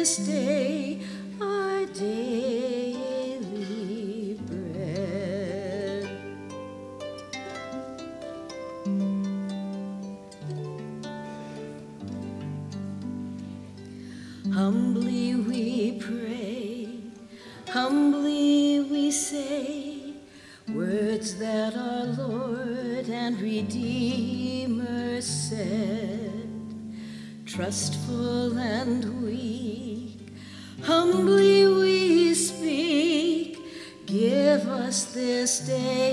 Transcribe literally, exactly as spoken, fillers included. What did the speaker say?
this day our daily bread. Humbly we pray, humbly we say words that our Lord and Redeemer said. Trustful and weak, humbly we speak, give us this day